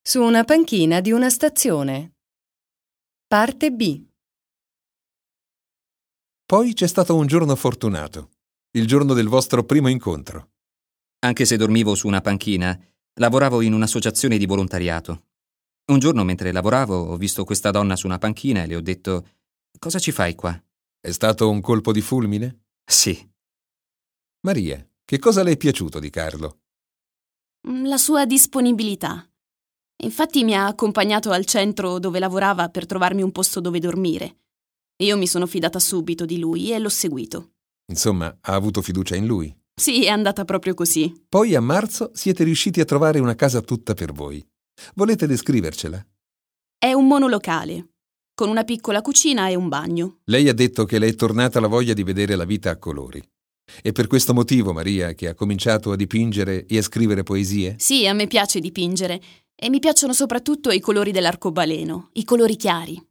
Su una panchina di una stazione. Parte B. Poi c'è stato un giorno fortunato, il giorno del vostro primo incontro. Anche se dormivo su una panchina, lavoravo in un'associazione di volontariato. Un giorno, mentre lavoravo, ho visto questa donna su una panchina e le ho detto: «Cosa ci fai qua?» È stato un colpo di fulmine? Sì. Maria, che cosa le è piaciuto di Carlo? La sua disponibilità. Infatti mi ha accompagnato al centro dove lavorava per trovarmi un posto dove dormire. Io mi sono fidata subito di lui e l'ho seguito. Insomma, ha avuto fiducia in lui. Sì, è andata proprio così. Poi a marzo siete riusciti a trovare una casa tutta per voi. Volete descrivercela? È un monolocale, con una piccola cucina e un bagno. Lei ha detto che le è tornata la voglia di vedere la vita a colori. È per questo motivo, Maria, che ha cominciato a dipingere e a scrivere poesie? Sì, a me piace dipingere e mi piacciono soprattutto i colori dell'arcobaleno, i colori chiari.